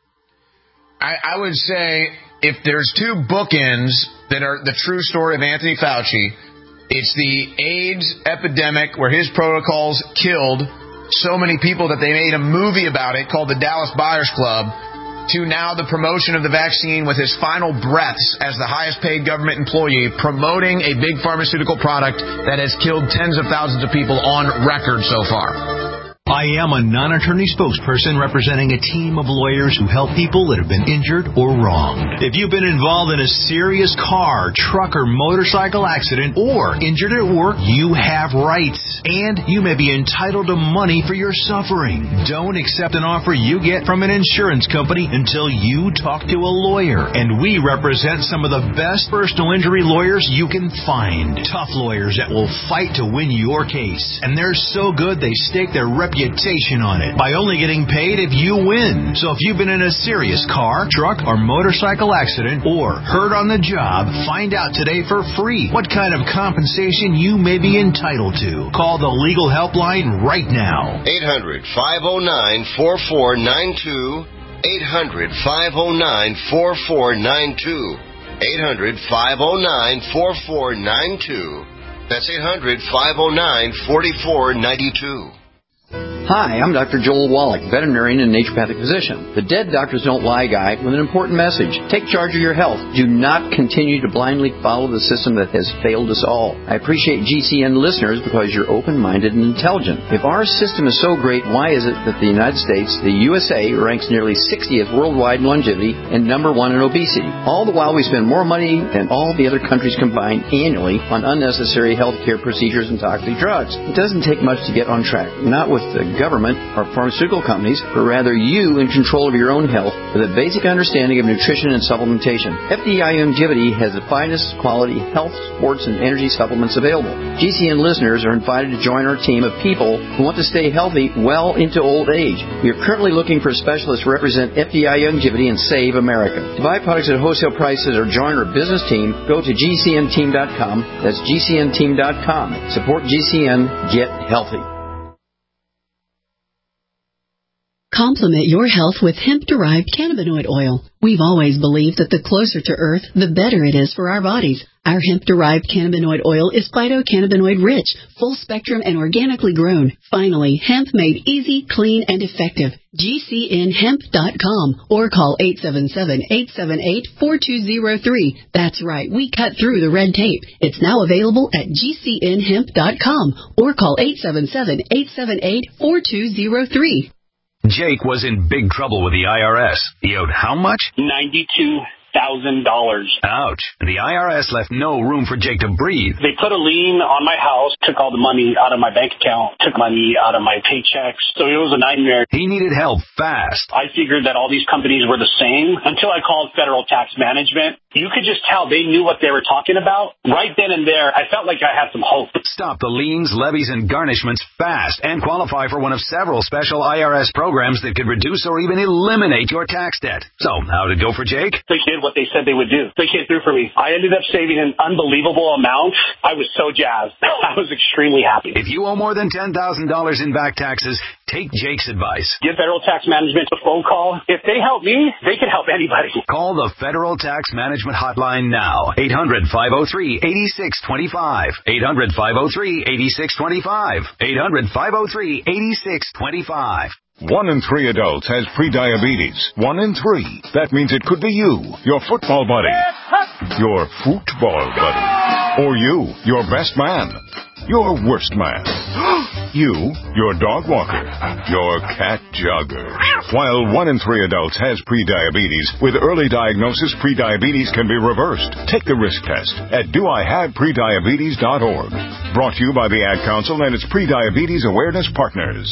I, I would say if there's two bookends that are the true story of Anthony Fauci, it's the AIDS epidemic where his protocols killed so many people that they made a movie about it called the Dallas Buyers Club, to now the promotion of the vaccine with his final breaths as the highest paid government employee, promoting a big pharmaceutical product that has killed tens of thousands of people on record so far. I am a non-attorney spokesperson representing a team of lawyers who help people that have been injured or wronged. If you've been involved in a serious car, truck, or motorcycle accident or injured at work, you have rights, and you may be entitled to money for your suffering. Don't accept an offer you get from an insurance company until you talk to a lawyer, and we represent some of the best personal injury lawyers you can find. Tough lawyers that will fight to win your case, and they're so good they stake their reputation on it by only getting paid if you win. So if you've been in a serious car, truck, or motorcycle accident or hurt on the job, find out today for free what kind of compensation you may be entitled to. Call the legal helpline right now. eight hundred, five oh nine, four four nine two. eight hundred, five oh nine, four four nine two. eight hundred, five oh nine, four four nine two. That's eight hundred, five oh nine, four four nine two. Hi, I'm Doctor Joel Wallach, veterinarian and naturopathic physician. The Dead Doctors Don't Lie guy with an important message. Take charge of your health. Do not continue to blindly follow the system that has failed us all. I appreciate G C N listeners because you're open-minded and intelligent. If our system is so great, why is it that the United States, the U S A, ranks nearly sixtieth worldwide in longevity and number one in obesity? All the while we spend more money than all the other countries combined annually on unnecessary healthcare procedures and toxic drugs. It doesn't take much to get on track. Not with the government or pharmaceutical companies, but rather you in control of your own health with a basic understanding of nutrition and supplementation. F D I Longevity has the finest quality health, sports, and energy supplements available. G C N listeners are invited to join our team of people who want to stay healthy well into old age. We are currently looking for specialists to represent F D I Longevity and Save America. To buy products at wholesale prices or join our business team, go to G C N team dot com. That's G C N team dot com. Support G C N. Get healthy. Complement your health with hemp-derived cannabinoid oil. We've always believed that the closer to Earth, the better it is for our bodies. Our hemp-derived cannabinoid oil is phytocannabinoid-rich, full-spectrum, and organically grown. Finally, hemp made easy, clean, and effective. G C N hemp dot com or call eight seven seven, eight seven eight, four two zero three. That's right, we cut through the red tape. It's now available at G C N hemp dot com or call eight seven seven, eight seven eight, four two zero three. Jake was in big trouble with the I R S. He owed how much? ninety-two thousand dollars. Ouch. The I R S left no room for Jake to breathe. They put a lien on my house, took all the money out of my bank account, took money out of my paychecks. So it was a nightmare. He needed help fast. I figured that all these companies were the same until I called Federal Tax Management. You could just tell they knew what they were talking about. Right then and there, I felt like I had some hope. Stop the liens, levies, and garnishments fast and qualify for one of several special I R S programs that could reduce or even eliminate your tax debt. So, how did it go for Jake? They did what they said they would do. They came through for me. I ended up saving an unbelievable amount. I was so jazzed. I was extremely happy. If you owe more than ten thousand dollars in back taxes, take Jake's advice. Give Federal Tax Management a phone call. If they help me, they can help anybody. Call the Federal Tax Management Hotline now. eight hundred, five oh three, eight six two five. eight hundred, five oh three, eight six two five. eight hundred, five oh three, eight six two five. One in three adults has prediabetes. One in three. That means it could be you, your football buddy, your football buddy, or you, your best man, your worst man, you, your dog walker, your cat jogger. While one in three adults has prediabetes, with early diagnosis, prediabetes can be reversed. Take the risk test at do I have prediabetes dot org. Brought to you by the Ad Council and its Prediabetes Awareness Partners.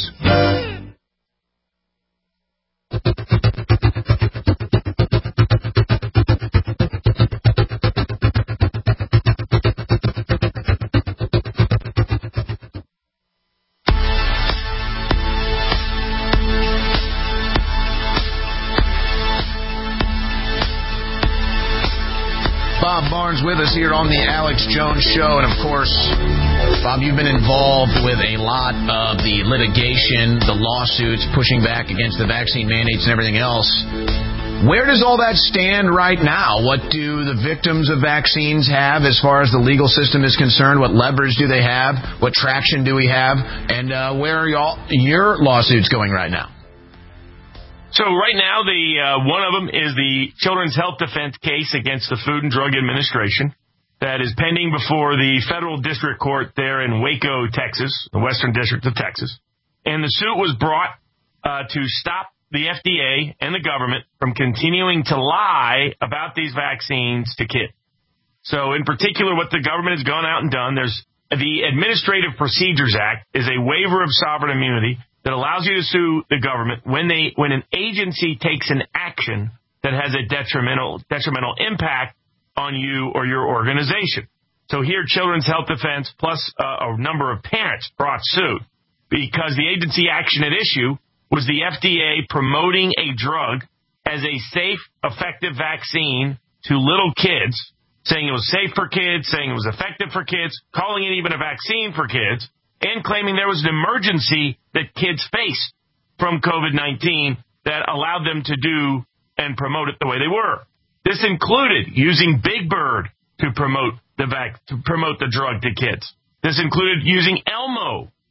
Bob Barnes with us here on the Alex Jones Show. And, of course, Bob, you've been involved with a lot of the litigation, the lawsuits, pushing back against the vaccine mandates and everything else. Where does all that stand right now? What do the victims of vaccines have as far as the legal system is concerned? What leverage do they have? What traction do we have? And uh, where are y'all, your lawsuits going right now? So right now, the uh, one of them is the Children's Health Defense case against the Food and Drug Administration that is pending before the federal district court there in Waco, Texas, the Western District of Texas. And the suit was brought uh, to stop the F D A and the government from continuing to lie about these vaccines to kids. So in particular, what the government has gone out and done, there's the Administrative Procedures Act is a waiver of sovereign immunity that allows you to sue the government when they when an agency takes an action that has a detrimental detrimental impact on you or your organization. So here, Children's Health Defense plus uh, a number of parents brought suit because the agency action at issue was the F D A promoting a drug as a safe, effective vaccine to little kids, saying it was safe for kids, saying it was effective for kids, calling it even a vaccine for kids, and claiming there was an emergency that kids faced from COVID nineteen that allowed them to do and promote it the way they were. This included using Big Bird to promote the vac- to promote the drug to kids. This included using Elmo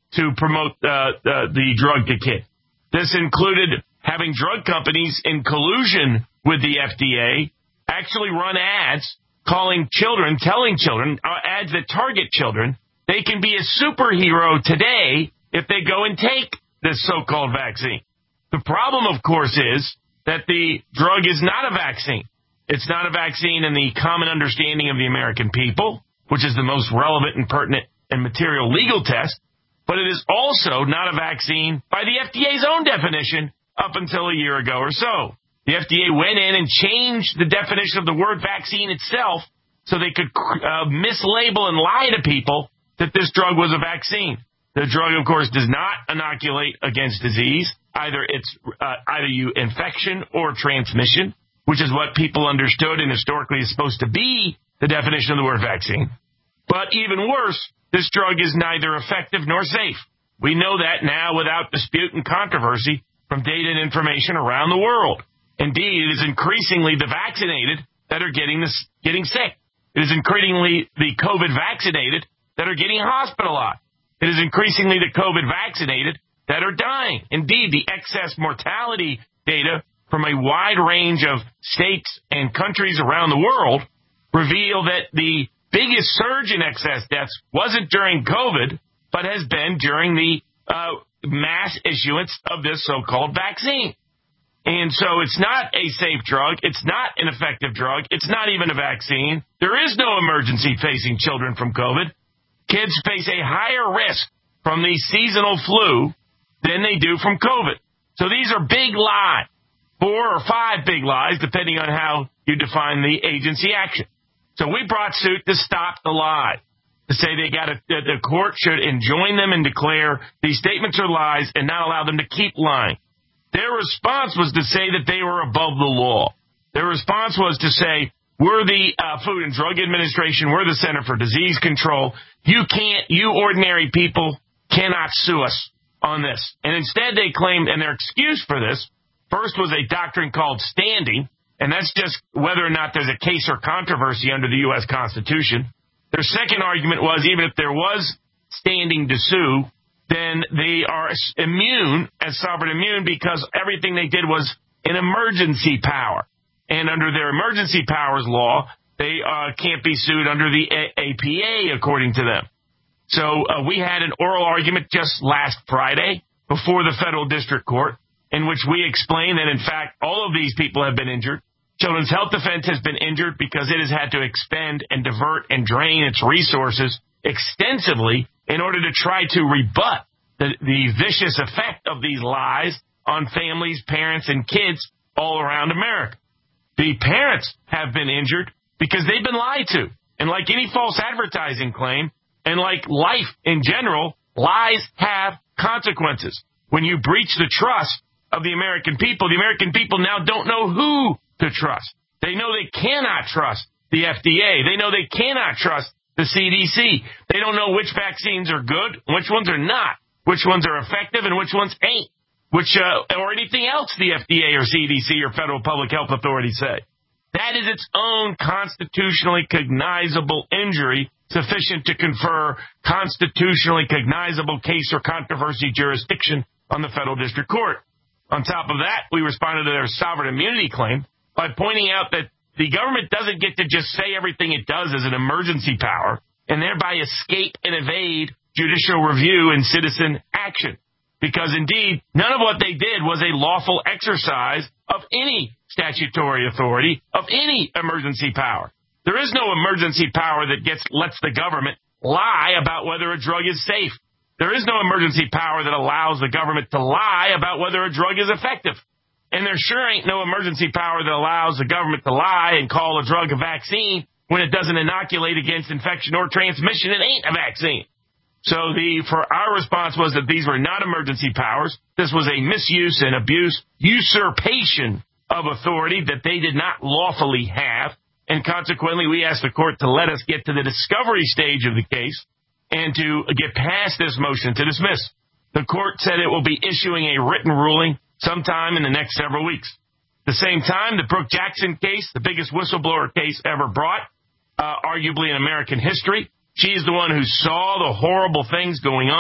to promote uh, uh, the drug to kids. This included having drug companies in collusion with the F D A actually run ads calling children, telling children, uh, ads that target children, they can be a superhero today if they go and take this so-called vaccine. The problem, of course, is that the drug is not a vaccine. It's not a vaccine in the common understanding of the American people, which is the most relevant and pertinent and material legal test, but it is also not a vaccine by the F D A's own definition up until a year ago or so. The F D A went in and changed the definition of the word vaccine itself so they could uh, mislabel and lie to people that this drug was a vaccine. The drug, of course, does not inoculate against disease. Either it's uh, either you infection or transmission, which is what people understood and historically is supposed to be the definition of the word vaccine. But even worse, this drug is neither effective nor safe. We know that now without dispute and controversy from data and information around the world. Indeed, it is increasingly the vaccinated that are getting this, getting sick. It is increasingly the COVID vaccinated that are getting hospitalized. It is increasingly the COVID vaccinated that are dying. Indeed, the excess mortality data from a wide range of states and countries around the world reveal that the biggest surge in excess deaths wasn't during COVID, but has been during the uh, mass issuance of this so-called vaccine. And so it's not a safe drug. It's not an effective drug. It's not even a vaccine. There is no emergency facing children from COVID. Kids face a higher risk from the seasonal flu than they do from COVID. So these are big lies, four or five big lies, depending on how you define the agency action. So we brought suit to stop the lies, to say they got to, the court should enjoin them and declare these statements are lies and not allow them to keep lying. Their response was to say that they were above the law. Their response was to say, we're the uh, Food and Drug Administration, we're the Center for Disease Control. You can't, you ordinary people cannot sue us on this. And instead they claimed, and their excuse for this, first was a doctrine called standing, and that's just whether or not there's a case or controversy under the U S Constitution. Their second argument was even if there was standing to sue, then they are immune, as sovereign immune, because everything they did was an emergency power. And under their emergency powers law, they uh, can't be sued under the A P A, according to them. So uh, we had an oral argument just last Friday before the federal district court in which we explained that, in fact, all of these people have been injured. Children's Health Defense has been injured because it has had to expend and divert and drain its resources extensively in order to try to rebut the, the vicious effect of these lies on families, parents, and kids all around America. The parents have been injured because they've been lied to. And like any false advertising claim, and like life in general, lies have consequences. When you breach the trust of the American people, the American people now don't know who to trust. They know they cannot trust the F D A. They know they cannot trust the C D C. They don't know which vaccines are good, which ones are not, which ones are effective, and which ones ain't, which uh, or anything else the F D A or C D C or federal public health authorities say. That is its own constitutionally cognizable injury sufficient to confer constitutionally cognizable case or controversy jurisdiction on the federal district court. On top of that, we responded to their sovereign immunity claim by pointing out that the government doesn't get to just say everything it does as an emergency power and thereby escape and evade judicial review and citizen action. Because indeed, none of what they did was a lawful exercise of any statutory authority, of any emergency power. There is no emergency power that gets lets the government lie about whether a drug is safe. There is no emergency power that allows the government to lie about whether a drug is effective. And there sure ain't no emergency power that allows the government to lie and call a drug a vaccine when it doesn't inoculate against infection or transmission. It ain't a vaccine. So the for our response was that these were not emergency powers. This was a misuse and abuse, usurpation of authority that they did not lawfully have. And consequently, we asked the court to let us get to the discovery stage of the case and to get past this motion to dismiss. The court said it will be issuing a written ruling sometime in the next several weeks. At the same time, the Brooke Jackson case, the biggest whistleblower case ever brought, uh, arguably in American history. She is the one who saw the horrible things going on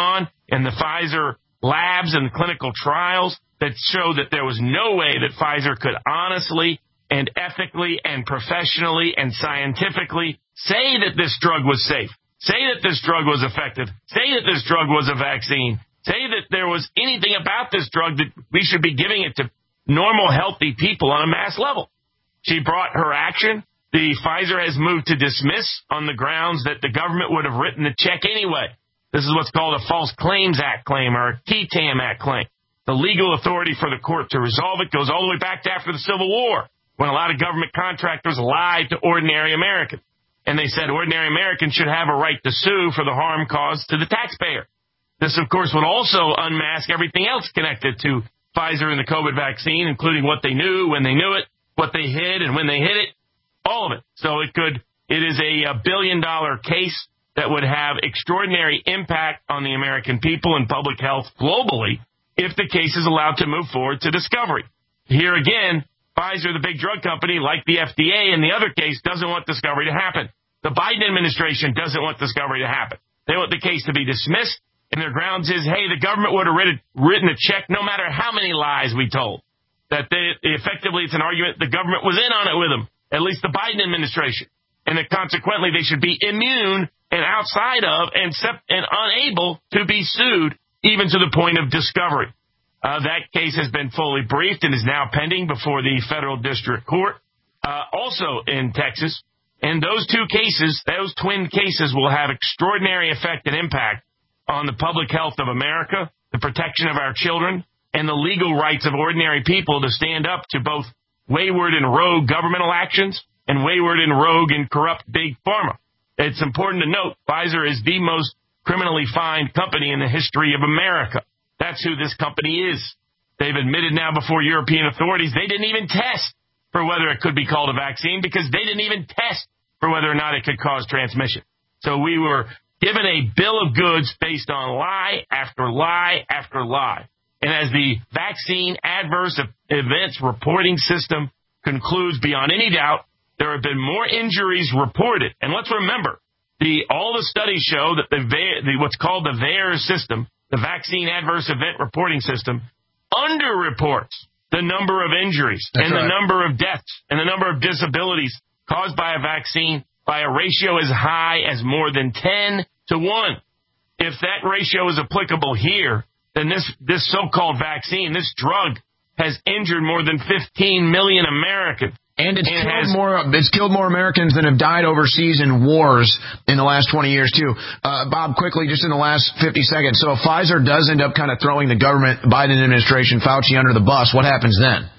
and the Pfizer labs and clinical trials that show that there was no way that Pfizer could honestly and ethically and professionally and scientifically say that this drug was safe, say that this drug was effective, say that this drug was a vaccine, say that there was anything about this drug that we should be giving it to normal, healthy people on a mass level. She brought her action. The Pfizer has moved to dismiss on the grounds that the government would have written the check anyway. This is what's called a False Claims Act claim or a T T A M Act claim. The legal authority for the court to resolve it goes all the way back to after the Civil War, when a lot of government contractors lied to ordinary Americans. And they said ordinary Americans should have a right to sue for the harm caused to the taxpayer. This, of course, would also unmask everything else connected to Pfizer and the COVID vaccine, including what they knew, when they knew it, what they hid, and when they hid it, all of it. So it could, it is a, a billion-dollar case that would have extraordinary impact on the American people and public health globally if the case is allowed to move forward to discovery. Here again, Pfizer, the big drug company, like the F D A in the other case, doesn't want discovery to happen. The Biden administration doesn't want discovery to happen. They want the case to be dismissed, and their grounds is, hey, the government would have written, written a check no matter how many lies we told. That they, effectively it's an argument the government was in on it with them, at least the Biden administration, and that consequently they should be immune and outside of and, sep- and unable to be sued even to the point of discovery. Uh, that case has been fully briefed and is now pending before the federal district court, uh, also in Texas. And those two cases, those twin cases, will have extraordinary effect and impact on the public health of America, the protection of our children, and the legal rights of ordinary people to stand up to both wayward and rogue governmental actions and wayward and rogue and corrupt big pharma. It's important to note Pfizer is the most criminally fined company in the history of America. That's who this company is. They've admitted now before European authorities they didn't even test for whether it could be called a vaccine because they didn't even test for whether or not it could cause transmission. So we were given a bill of goods based on lie after lie after lie. And as the vaccine adverse events reporting system concludes beyond any doubt, there have been more injuries reported. And let's remember, the all the studies show that the, the what's called the V A E R S system, the Vaccine Adverse Event Reporting System, underreports the number of injuries That's and right. the number of deaths and the number of disabilities caused by a vaccine by a ratio as high as more than ten to one. If that ratio is applicable here, then this, this so-called vaccine, this drug, has injured more than fifteen million Americans. And it's and killed has, more. It's killed more Americans than have died overseas in wars in the last twenty years too. Uh, Bob, quickly, just in the last fifty seconds. So if Pfizer does end up kind of throwing the government, Biden administration, Fauci under the bus, what happens then?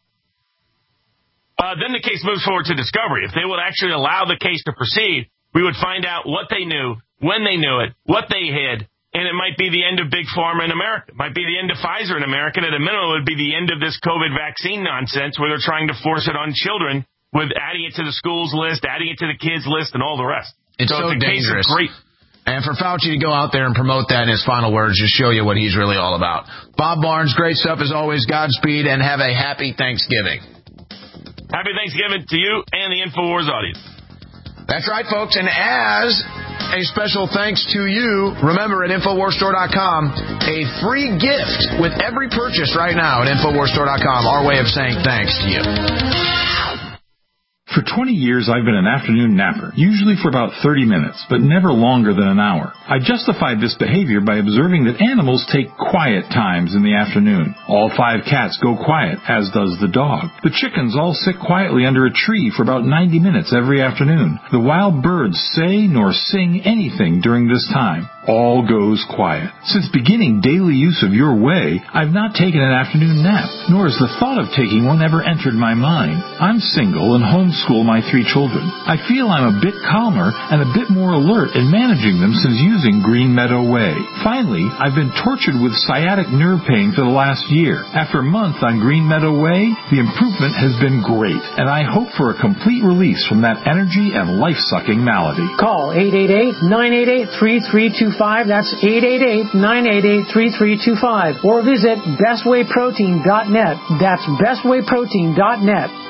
Uh, then the case moves forward to discovery. If they would actually allow the case to proceed, we would find out what they knew, when they knew it, what they hid, and it might be the end of Big Pharma in America. It might be the end of Pfizer in America. And at a minimum, it would be the end of this COVID vaccine nonsense where they're trying to force it on children with adding it to the schools list, adding it to the kids list, and all the rest. It's so, so it's a dangerous. Case of great. And for Fauci to go out there and promote that in his final words, just show you what he's really all about. Bob Barnes, great stuff as always. Godspeed and have a happy Thanksgiving. Happy Thanksgiving to you and the InfoWars audience. That's right, folks. And as a special thanks to you, remember at Infowars Store dot com, a free gift with every purchase right now at Infowars Store dot com. Our way of saying thanks to you. For twenty years, I've been an afternoon napper, usually for about thirty minutes, but never longer than an hour. I justified this behavior by observing that animals take quiet times in the afternoon. All five cats go quiet, as does the dog. The chickens all sit quietly under a tree for about ninety minutes every afternoon. The wild birds say nor sing anything during this time. All goes quiet. Since beginning daily use of Your Way, I've not taken an afternoon nap, nor has the thought of taking one ever entered my mind. I'm single and homeschool my three children. I feel I'm a bit calmer and a bit more alert in managing them since using Green Meadow Way. Finally, I've been tortured with sciatic nerve pain for the last year. After a month on Green Meadow Way, the improvement has been great, and I hope for a complete release from that energy and life-sucking malady. Call eight eight eight, nine eight eight, three three two five. That's eight eight eight, nine eight eight, three three two five. Or visit best way protein dot net. That's best way protein dot net.